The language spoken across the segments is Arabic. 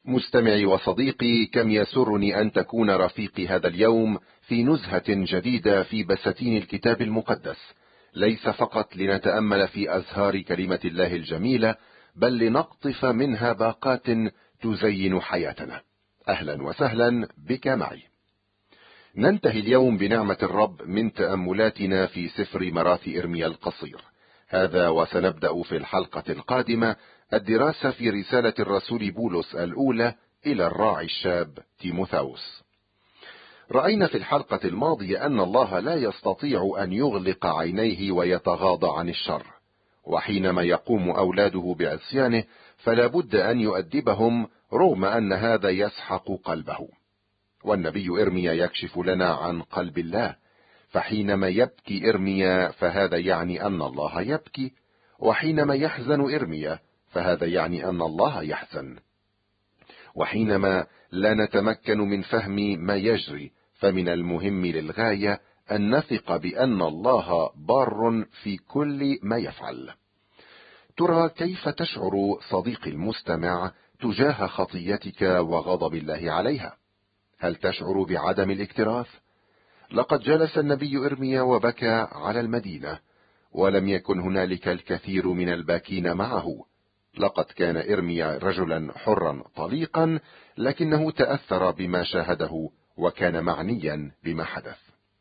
مستمعي وصديقي، كم يسرني أن تكون رفيقي هذا اليوم في نزهة جديدة في بساتين الكتاب المقدس، ليس فقط لنتأمل في أزهار كلمة الله الجميلة، بل لنقطف منها باقات تزين حياتنا. أهلا وسهلا بك معي. ننتهي اليوم بنعمة الرب من تأملاتنا في سفر مراثي إرميا القصير هذا، وسنبدأ في الحلقة القادمة الدراسة في رسالة الرسول بولس الأولى إلى الراعي الشاب تيموثاوس. رأينا في الحلقة الماضية أن الله لا يستطيع أن يغلق عينيه ويتغاضى عن الشر، وحينما يقوم أولاده بعصيانه فلا بد أن يؤدبهم رغم أن هذا يسحق قلبه. والنبي إرميا يكشف لنا عن قلب الله، فحينما يبكي إرميا فهذا يعني أن الله يبكي، وحينما يحزن إرميا فهذا يعني أن الله يحزن. وحينما لا نتمكن من فهم ما يجري، فمن المهم للغاية أن نثق بأن الله بار في كل ما يفعل. ترى كيف تشعر صديقي المستمع تجاه خطيتك وغضب الله عليها؟ هل تشعر بعدم الاكتراث؟ لقد جلس النبي إرميا وبكى على المدينة، ولم يكن هنالك الكثير من الباكين معه. لقد كان إرميا رجلا حرا طليقا، لكنه تأثر بما شاهده وكان معنيا بما حدث.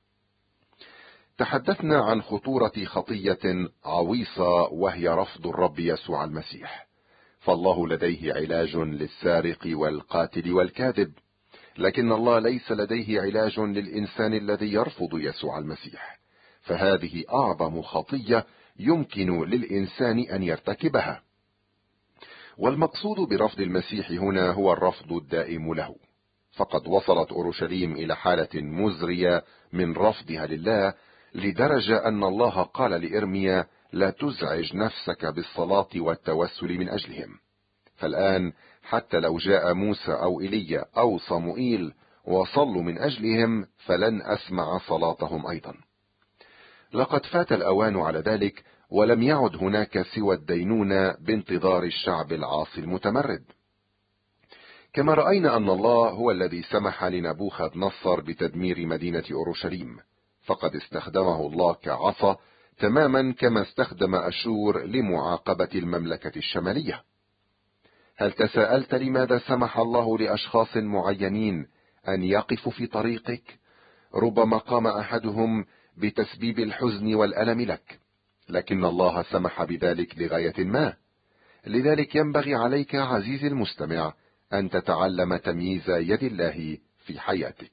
تحدثنا عن خطورة خطية عويصة، وهي رفض الرب يسوع المسيح. فالله لديه علاج للسارق والقاتل والكاذب، لكن الله ليس لديه علاج للإنسان الذي يرفض يسوع المسيح، فهذه أعظم خطية يمكن للإنسان أن يرتكبها. والمقصود برفض المسيح هنا هو الرفض الدائم له، فقد وصلت أورشليم إلى حالة مزرية من رفضها لله، لدرجة أن الله قال لإرميا: لا تزعج نفسك بالصلاة والتوسل من أجلهم. فالآن حتى لو جاء موسى أو إيليا أو صموئيل وصلوا من أجلهم فلن أسمع صلاتهم أيضا. لقد فات الأوان على ذلك، ولم يعد هناك سوى الدينونة بانتظار الشعب العاصي المتمرد. كما رأينا أن الله هو الذي سمح لنبوخذ نصر بتدمير مدينة أورشليم، فقد استخدمه الله كعصا تماما كما استخدم أشور لمعاقبة المملكة الشمالية. هل تساءلت لماذا سمح الله لأشخاص معينين أن يقفوا في طريقك؟ ربما قام أحدهم بتسبيب الحزن والألم لك، لكن الله سمح بذلك لغاية ما. لذلك ينبغي عليك عزيزي المستمع أن تتعلم تمييز يد الله في حياتك.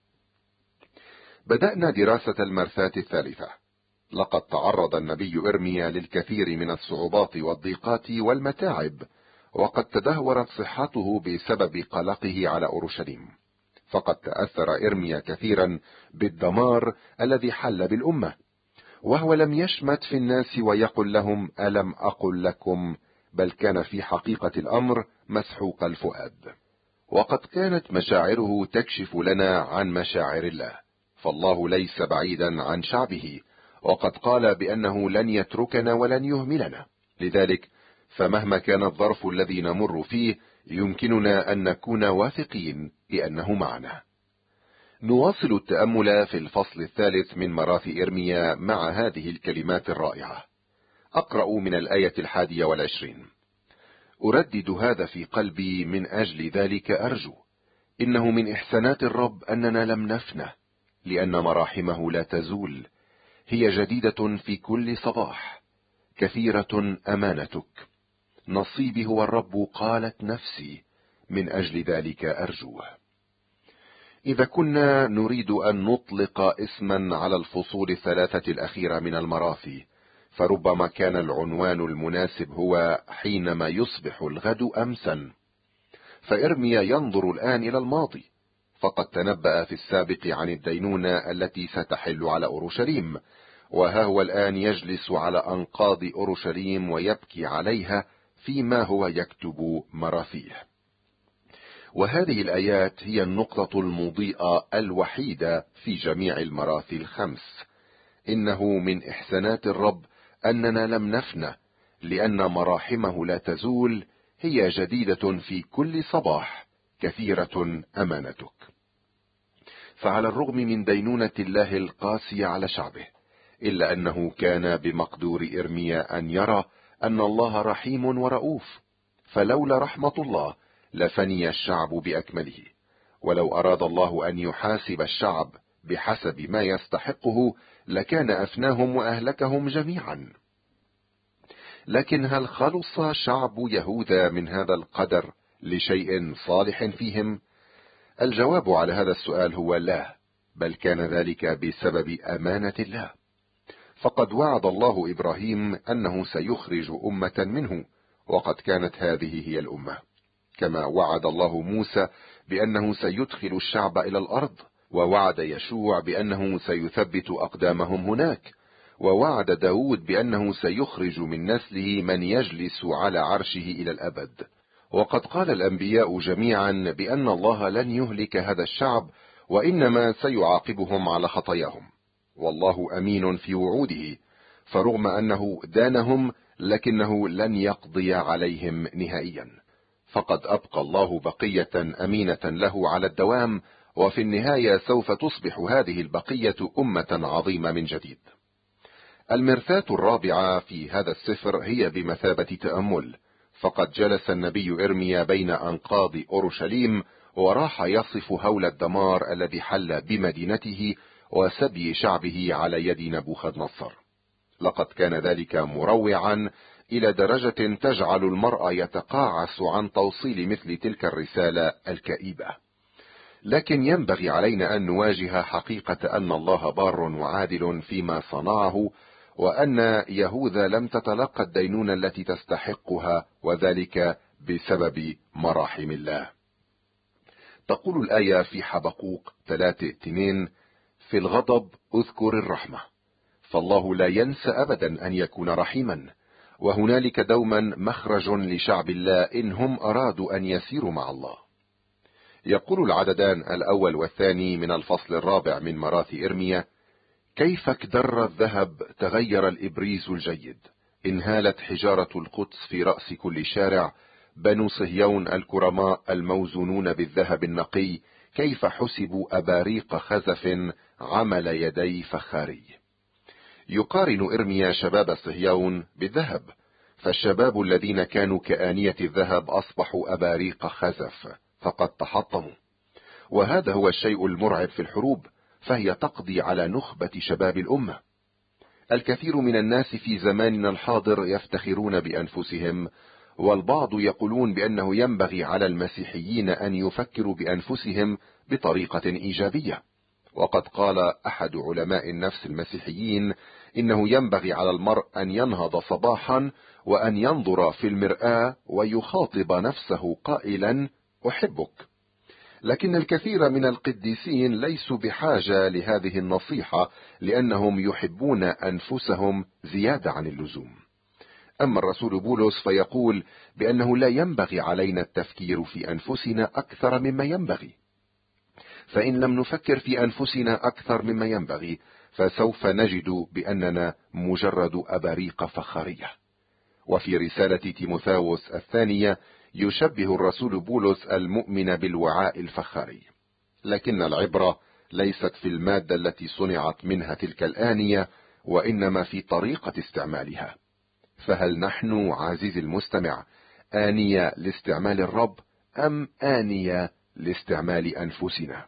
بدأنا دراسة المرثاة الثالثة. لقد تعرض النبي إرميا للكثير من الصعوبات والضيقات والمتاعب، وقد تدهورت صحته بسبب قلقه على أورشليم، فقد تأثر إرميا كثيرا بالدمار الذي حل بالأمة، وهو لم يشمت في الناس ويقل لهم ألم أقل لكم، بل كان في حقيقة الأمر مسحوق الفؤاد. وقد كانت مشاعره تكشف لنا عن مشاعر الله، فالله ليس بعيدا عن شعبه، وقد قال بأنه لن يتركنا ولن يهملنا. لذلك فمهما كان الظرف الذي نمر فيه يمكننا أن نكون واثقين بأنه معنا. نواصل التأمل في الفصل الثالث من مراثي إرميا مع هذه الكلمات الرائعة. أقرأ من الآية 21: أردد هذا في قلبي، من أجل ذلك أرجو. إنه من إحسانات الرب أننا لم نفنه، لأن مراحمه لا تزول، هي جديدة في كل صباح، كثيرة أمانتك. نصيبي هو الرب، قالت نفسي، من أجل ذلك أرجوه. إذا كنا نريد أن نطلق اسما على الفصول الثلاثة الأخيرة من المراثي، فربما كان العنوان المناسب هو حينما يصبح الغد أمسا. فإرميا ينظر الآن إلى الماضي، فقد تنبأ في السابق عن الدينونة التي ستحل على أورشليم، وها هو الآن يجلس على أنقاض أورشليم ويبكي عليها فيما هو يكتب مراثيه. وهذه الآيات هي النقطة المضيئة الوحيدة في جميع المراثي الخمس. إنه من إحسانات الرب أننا لم نفنى، لأن مراحمه لا تزول، هي جديدة في كل صباح، كثيرة أمانتك. فعلى الرغم من دينونة الله القاسية على شعبه، إلا أنه كان بمقدور إرميا أن يرى أن الله رحيم ورؤوف، فلولا رحمة الله لفني الشعب بأكمله. ولو أراد الله أن يحاسب الشعب بحسب ما يستحقه لكان أفناهم وأهلكهم جميعا. لكن هل خلص شعب يهوذا من هذا القدر لشيء صالح فيهم؟ الجواب على هذا السؤال هو لا، بل كان ذلك بسبب أمانة الله. فقد وعد الله إبراهيم أنه سيخرج أمة منه، وقد كانت هذه هي الأمة، كما وعد الله موسى بأنه سيدخل الشعب إلى الأرض، ووعد يشوع بأنه سيثبت أقدامهم هناك، ووعد داود بأنه سيخرج من نسله من يجلس على عرشه إلى الأبد. وقد قال الأنبياء جميعا بأن الله لن يهلك هذا الشعب، وإنما سيعاقبهم على خطاياهم، والله أمين في وعوده، فرغم أنه دانهم لكنه لن يقضي عليهم نهائيا، فقد أبقى الله بقية أمينة له على الدوام، وفي النهاية سوف تصبح هذه البقية أمة عظيمة من جديد. المرثاة الرابعة في هذا السفر هي بمثابة تأمل، فقد جلس النبي إرميا بين أنقاض أورشليم وراح يصف هول الدمار الذي حل بمدينته وسبي شعبه على يد نبوخذ نصر. لقد كان ذلك مروعا إلى درجة تجعل المرء يتقاعس عن توصيل مثل تلك الرسالة الكئيبة. لكن ينبغي علينا أن نواجه حقيقة أن الله بار وعادل فيما صنعه، وأن يهوذا لم تتلقى الدينونة التي تستحقها، وذلك بسبب مراحم الله. تقول الآية في حبقوق 3:2: في الغضب اذكر الرحمة، فالله لا ينسى أبدا أن يكون رحيما، وهنالك دوما مخرج لشعب الله إن هم أرادوا أن يسيروا مع الله. يقول العددان الأول والثاني من الفصل الرابع من مراثي إرميا: كيف اكدر الذهب تغير الإبريز الجيد، انهالت حجارة القدس في رأس كل شارع، بنو صهيون الكرماء الموزونون بالذهب النقي، كيف حسبوا أباريق خزف عمل يدي فخاري. يقارن إرميا شباب صهيون بالذهب، فالشباب الذين كانوا كآنية الذهب أصبحوا أباريق خزف، فقد تحطموا. وهذا هو الشيء المرعب في الحروب، فهي تقضي على نخبة شباب الأمة. الكثير من الناس في زماننا الحاضر يفتخرون بأنفسهم، والبعض يقولون بأنه ينبغي على المسيحيين أن يفكروا بأنفسهم بطريقة إيجابية. وقد قال أحد علماء النفس المسيحيين إنه ينبغي على المرء أن ينهض صباحا وأن ينظر في المرآة ويخاطب نفسه قائلا أحبك. لكن الكثير من القديسين ليسوا بحاجة لهذه النصيحة، لأنهم يحبون أنفسهم زيادة عن اللزوم. أما الرسول بولس فيقول بأنه لا ينبغي علينا التفكير في أنفسنا أكثر مما ينبغي، فإن لم نفكر في أنفسنا أكثر مما ينبغي فسوف نجد بأننا مجرد أباريق فخارية. وفي رسالة تيموثاوس الثانية يشبه الرسول بولس المؤمن بالوعاء الفخاري، لكن العبرة ليست في المادة التي صنعت منها تلك الآنية، وإنما في طريقة استعمالها. فهل نحن عزيزي المستمع آنية لاستعمال الرب أم آنية لاستعمال أنفسنا؟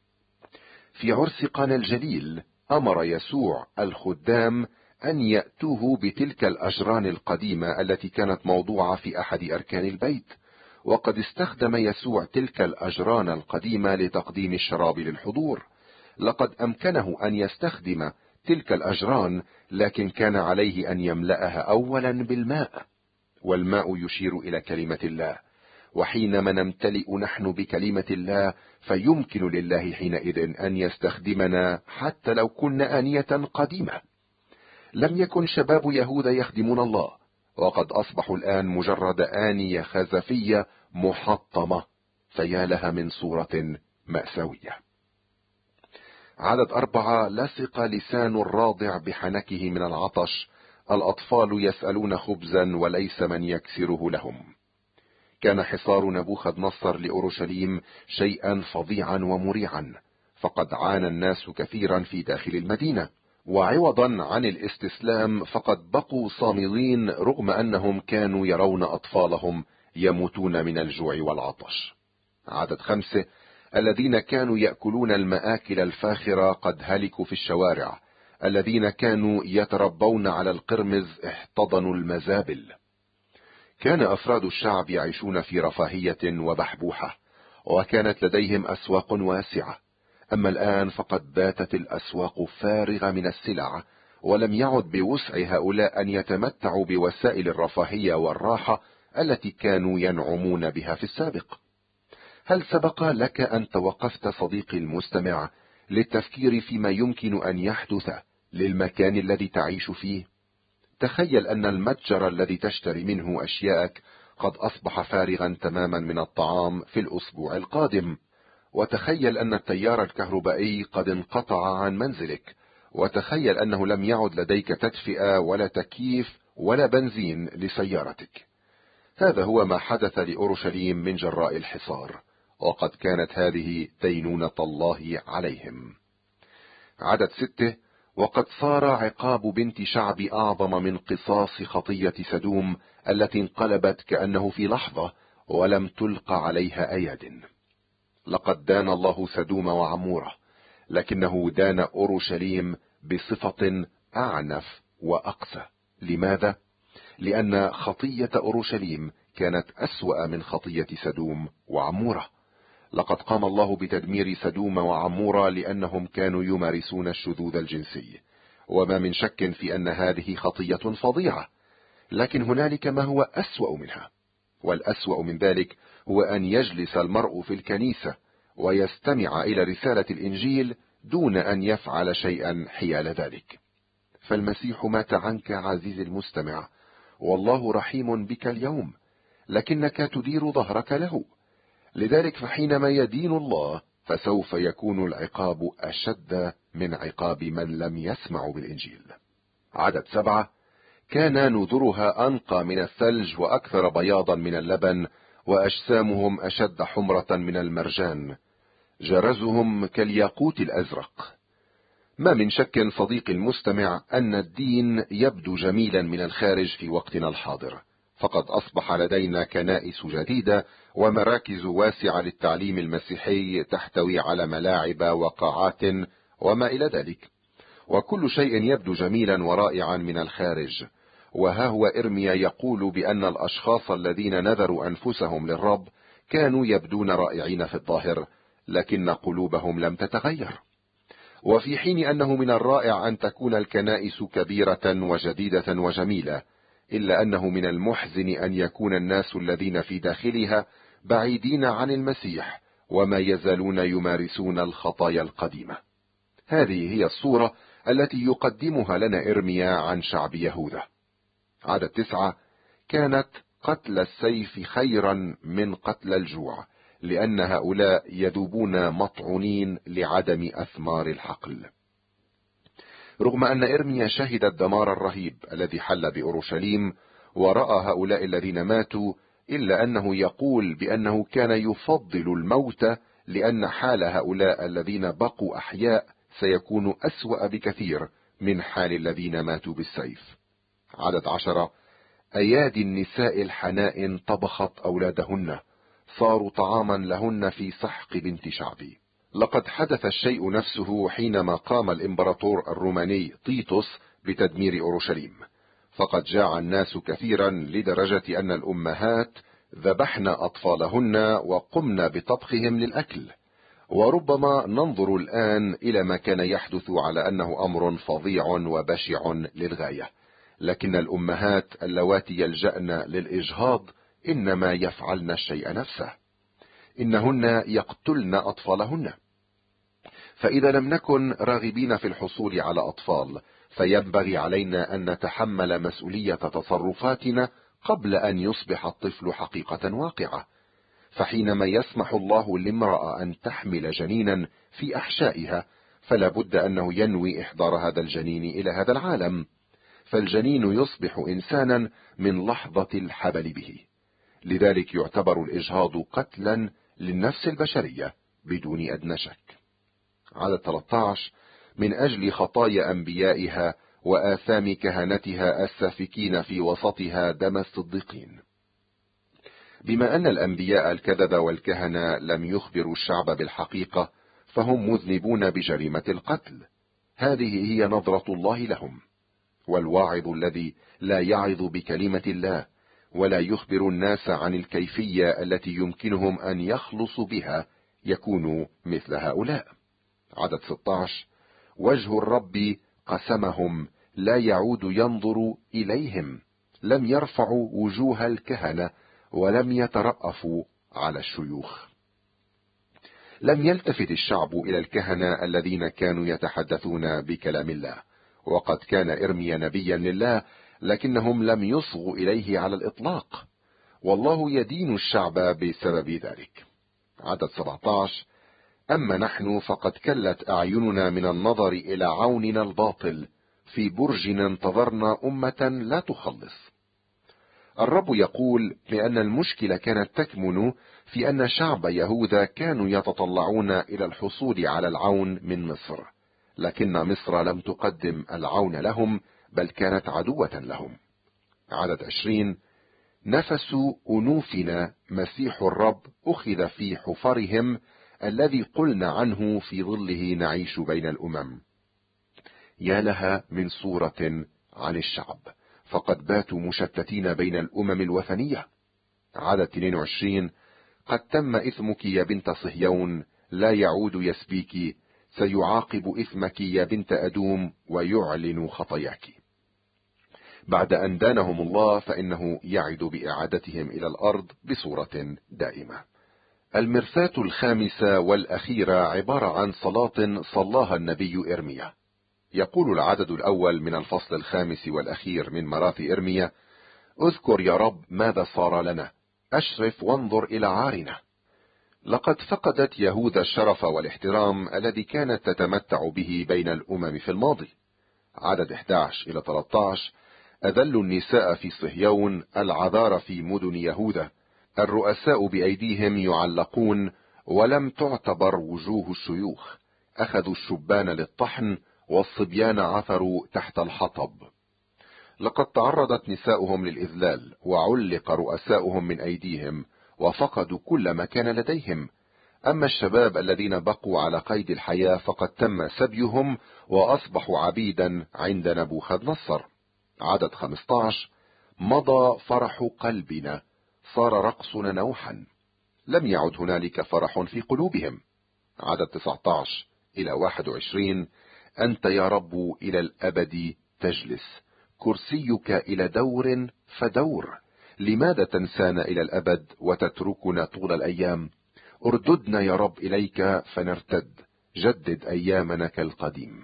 في عرس قانا الجليل أمر يسوع الخدام أن يأتوه بتلك الأجران القديمة التي كانت موضوعة في أحد أركان البيت، وقد استخدم يسوع تلك الأجران القديمة لتقديم الشراب للحضور. لقد أمكنه أن يستخدم تلك الأجران، لكن كان عليه أن يملأها أولا بالماء، والماء يشير إلى كلمة الله، وحينما نمتلئ نحن بكلمة الله فيمكن لله حينئذ أن يستخدمنا حتى لو كنا آنية قديمة. لم يكن شباب يهوذا يخدمون الله، وقد أصبحوا الآن مجرد آنية خزفية محطمة، فيا لها من صورة مأساوية. عدد 4: لصق لسان الراضع بحنكه من العطش، الأطفال يسألون خبزا وليس من يكسره لهم. كان حصار نبوخذ نصر لأورشليم شيئا فظيعا ومريعا، فقد عانى الناس كثيرا في داخل المدينة، وعوضا عن الاستسلام فقد بقوا صامدين رغم أنهم كانوا يرون أطفالهم يموتون من الجوع والعطش. عدد 5: الذين كانوا يأكلون المآكل الفاخرة قد هلكوا في الشوارع، الذين كانوا يتربون على القرمز احتضنوا المزابل. كان أفراد الشعب يعيشون في رفاهية وبحبوحة، وكانت لديهم أسواق واسعة. أما الآن فقد باتت الأسواق فارغة من السلع، ولم يعد بوسع هؤلاء أن يتمتعوا بوسائل الرفاهية والراحة التي كانوا ينعمون بها في السابق. هل سبق لك أن توقفت صديقي المستمع للتفكير فيما يمكن أن يحدث للمكان الذي تعيش فيه؟ تخيل أن المتجر الذي تشتري منه أشياءك قد أصبح فارغا تماما من الطعام في الأسبوع القادم، وتخيل أن التيار الكهربائي قد انقطع عن منزلك، وتخيل أنه لم يعد لديك تدفئة ولا تكييف ولا بنزين لسيارتك. هذا هو ما حدث لأورشليم من جراء الحصار، وقد كانت هذه دينونة الله عليهم. عدد 6: وقد صار عقاب بنت شعب أعظم من قصاص خطية سدوم التي انقلبت كأنه في لحظة ولم تلقى عليها أيد. لقد دان الله سدوم وعمورة، لكنه دان أورشليم بصفة أعنف وأقسى. لماذا؟ لأن خطية أورشليم كانت أسوأ من خطية سدوم وعمورة. لقد قام الله بتدمير سدوم وعمورة لأنهم كانوا يمارسون الشذوذ الجنسي، وما من شك في أن هذه خطية فظيعة، لكن هنالك ما هو أسوأ منها، والأسوأ من ذلك هو أن يجلس المرء في الكنيسة ويستمع إلى رسالة الإنجيل دون أن يفعل شيئا حيال ذلك. فالمسيح مات عنك عزيزي المستمع، والله رحيم بك اليوم، لكنك تدير ظهرك له. لذلك فحينما يدين الله فسوف يكون العقاب أشد من عقاب من لم يسمع بالإنجيل. عدد 7: كان نذرها أنقى من الثلج وأكثر بياضا من اللبن، وأجسامهم أشد حمرة من المرجان، جرزهم كالياقوت الأزرق. ما من شك صديقي المستمع أن الدين يبدو جميلا من الخارج في وقتنا الحاضر، فقد أصبح لدينا كنائس جديدة ومراكز واسعة للتعليم المسيحي تحتوي على ملاعب وقاعات وما إلى ذلك، وكل شيء يبدو جميلا ورائعا من الخارج. وها هو إرميا يقول بأن الأشخاص الذين نذروا أنفسهم للرب كانوا يبدون رائعين في الظاهر، لكن قلوبهم لم تتغير. وفي حين أنه من الرائع أن تكون الكنائس كبيرة وجديدة وجميلة، إلا أنه من المحزن أن يكون الناس الذين في داخلها بعيدين عن المسيح وما يزالون يمارسون الخطايا القديمة. هذه هي الصورة التي يقدمها لنا إرميا عن شعب يهوذا. عدد 9: كانت قتل السيف خيرا من قتل الجوع، لأن هؤلاء يذوبون مطعونين لعدم أثمار الحقل. رغم أن إرميا شهد الدمار الرهيب الذي حل بأورشليم ورأى هؤلاء الذين ماتوا، إلا أنه يقول بأنه كان يفضل الموت، لأن حال هؤلاء الذين بقوا أحياء سيكون أسوأ بكثير من حال الذين ماتوا بالسيف. عدد 10: أيادي النساء الحنائن طبخت أولادهن، صاروا طعاما لهن في سحق بنت شعبي. لقد حدث الشيء نفسه حينما قام الإمبراطور الروماني تيتوس بتدمير أورشليم، فقد جاع الناس كثيرا لدرجة أن الأمهات ذبحن أطفالهن وقمن بطبخهم للأكل. وربما ننظر الآن إلى ما كان يحدث على أنه أمر فظيع وبشع للغاية، لكن الأمهات اللواتي يلجأن للإجهاض إنما يفعلن الشيء نفسه، إنهن يقتلن أطفالهن. فإذا لم نكن راغبين في الحصول على أطفال، فينبغي علينا أن نتحمل مسؤولية تصرفاتنا قبل أن يصبح الطفل حقيقة واقعة. فحينما يسمح الله لامرأة أن تحمل جنينا في أحشائها، فلا بد أنه ينوي إحضار هذا الجنين إلى هذا العالم، فالجنين يصبح إنسانا من لحظة الحبل به. لذلك يعتبر الإجهاض قتلا للنفس البشرية بدون أدنى شك. عدد 13: من أجل خطايا أنبيائها وآثام كهنتها السافكين في وسطها دم الصديقين. بما أن الأنبياء الكذب والكهنة لم يخبروا الشعب بالحقيقة، فهم مذنبون بجريمة القتل. هذه هي نظرة الله لهم. والواعظ الذي لا يعظ بكلمة الله ولا يخبر الناس عن الكيفية التي يمكنهم أن يخلصوا بها يكون مثل هؤلاء. عدد 16: وجه الرب قسمهم لا يعود ينظر إليهم، لم يرفعوا وجوه الكهنة ولم يترأفوا على الشيوخ. لم يلتفت الشعب إلى الكهنة الذين كانوا يتحدثون بكلام الله، وقد كان إرميا نبيا لله، لكنهم لم يصغوا إليه على الإطلاق، والله يدين الشعب بسبب ذلك. عدد 17: أما نحن فقد كلت أعيننا من النظر إلى عوننا الباطل، في برجنا انتظرنا أمة لا تخلص. الرب يقول بأن المشكلة كانت تكمن في أن شعب يهوذا كانوا يتطلعون إلى الحصول على العون من مصر، لكن مصر لم تقدم العون لهم، بل كانت عدوة لهم. عدد 20: نفس أنوفنا مسيح الرب أخذ في حفرهم، الذي قلنا عنه في ظله نعيش بين الأمم. يا لها من صورة عن الشعب، فقد باتوا مشتتين بين الأمم الوثنية. عدد 22: قد تم إثمك يا بنت صهيون، لا يعود يسبيك، سيعاقب إثمك يا بنت أدوم ويعلن خطاياك. بعد أن دانهم الله فإنه يعد بإعادتهم إلى الأرض بصورة دائمة. المرثاة الخامسة والأخيرة عبارة عن صلاة صلاها النبي إرميا. يقول العدد الأول من الفصل الخامس والأخير من مراث إرميا: اذكر يا رب ماذا صار لنا، أشرف وانظر إلى عارنا. لقد فقدت يهوذا الشرف والاحترام الذي كانت تتمتع به بين الأمم في الماضي. عدد 11 إلى 13: أذلوا النساء في صهيون، العذار في مدن يهوذا، الرؤساء بأيديهم يعلقون، ولم تعتبر وجوه الشيوخ، أخذوا الشبان للطحن، والصبيان عثروا تحت الحطب. لقد تعرضت نساؤهم للإذلال، وعلق رؤساؤهم من أيديهم، وفقدوا كل ما كان لديهم. أما الشباب الذين بقوا على قيد الحياة فقد تم سبيهم، وأصبحوا عبيدا عند نبوخذ نصر. عدد 15: مضى فرح قلبنا، صار رقصنا نوحا، لم يعد هنالك فرح في قلوبهم. عدد 19 إلى 21: أنت يا رب إلى الأبد تجلس، كرسيك إلى دور فدور، لماذا تنسانا إلى الأبد وتتركنا طول الأيام؟ ارددنا يا رب إليك فنرتد، جدد أيامنا كالقديم.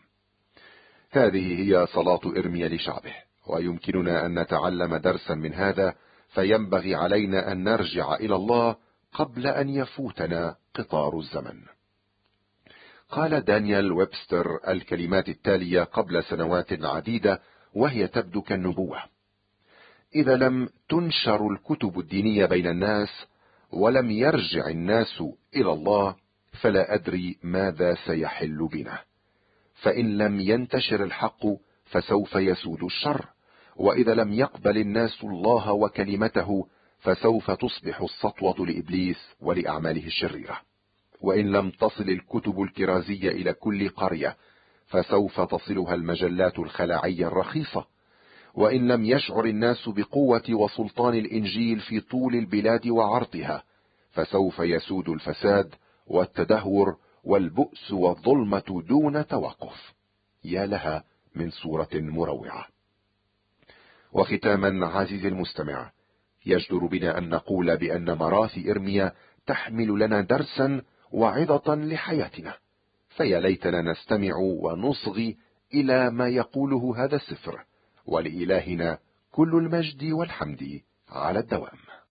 هذه هي صلاة إرميا لشعبه، ويمكننا أن نتعلم درسا من هذا، فينبغي علينا أن نرجع إلى الله قبل أن يفوتنا قطار الزمن. قال دانيال ويبستر الكلمات التالية قبل سنوات عديدة، وهي تبدو كالنبوة: إذا لم تنشر الكتب الدينية بين الناس، ولم يرجع الناس إلى الله، فلا أدري ماذا سيحل بنا. فإن لم ينتشر الحق فسوف يسود الشر، وإذا لم يقبل الناس الله وكلمته فسوف تصبح السطوة لإبليس ولأعماله الشريرة. وإن لم تصل الكتب الكرازية إلى كل قرية فسوف تصلها المجلات الخلاعية الرخيصة. وإن لم يشعر الناس بقوة وسلطان الإنجيل في طول البلاد وعرضها فسوف يسود الفساد والتدهور والبؤس والظلمة دون توقف. يا لها من صورة مروعة. وختاما عزيزي المستمع، يجدر بنا أن نقول بأن مراثي إرميا تحمل لنا درسا وعظة لحياتنا، فيا ليتنا نستمع ونصغي إلى ما يقوله هذا السفر، ولإلهنا كل المجد والحمد على الدوام.